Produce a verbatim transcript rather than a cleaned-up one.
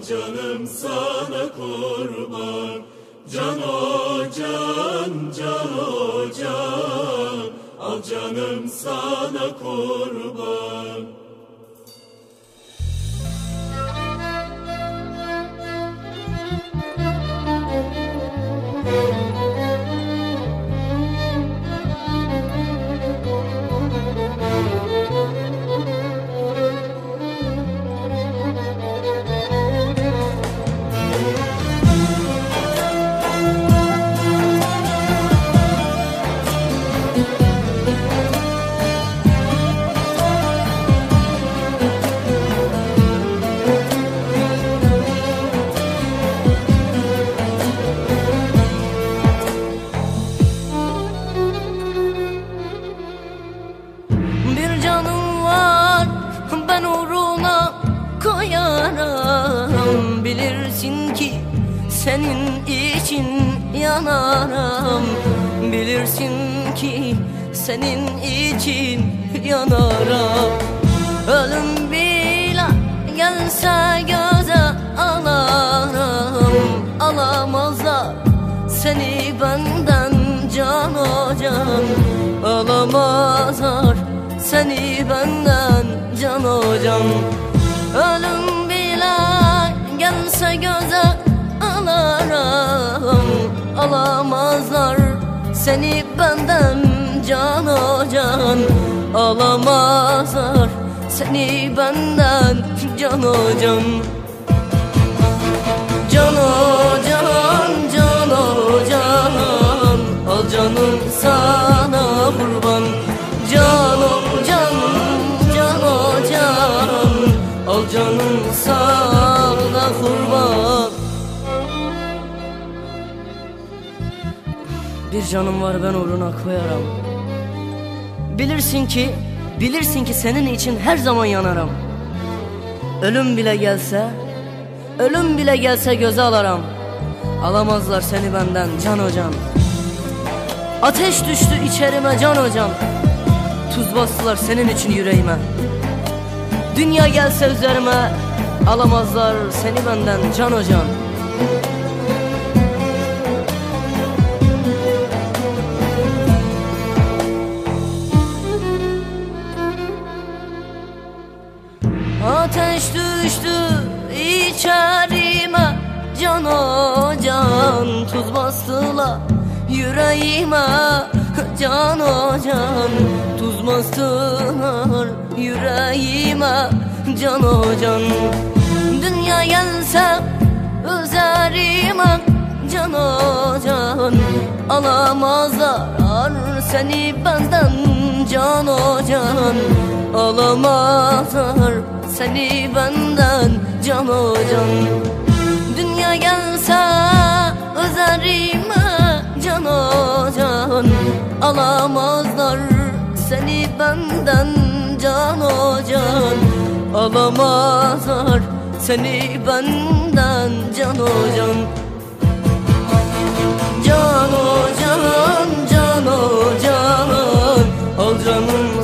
canım sana kurban. Can o can, can o can, al canım sana kurban. Bir canım var, ben uğruna koyarım. Bilirsin ki senin için yanarım. Bilirsin ki senin için yanarım. Ölüm bile gelse göze alarım. Alamazlar seni benden can o can. Alamazlar seni benden can o can. Ölüm bile gelse göze alarım. Alamazlar seni benden can o can. Alamazlar seni benden can o can. Can o can, can o can, al canım sana kurban. Can o can, can o can, al canım sana kurban. Bir canım var, ben uğruna koyarım. Bilirsin ki, bilirsin ki senin için her zaman yanarım. Ölüm bile gelse, ölüm bile gelse göze alarım. Alamazlar seni benden can o can. Ateş düştü içerime can o can. Tuz bastılar senin için yüreğime. Dünya gelse üzerime, alamazlar seni benden can o can. Ateş düştü içerime can o can. Tuz bastılar yüreğime can o can. Tuz bastılar yüreğime can o can. Dünya gelse üzerime can o can. Alamazlar seni benden can o can. Alamazlar seni benden can o can. Dünya gelse üzerime can o can. Alamazlar seni benden can o can. Alamazlar seni benden can o can. Can o can, can o can, al canım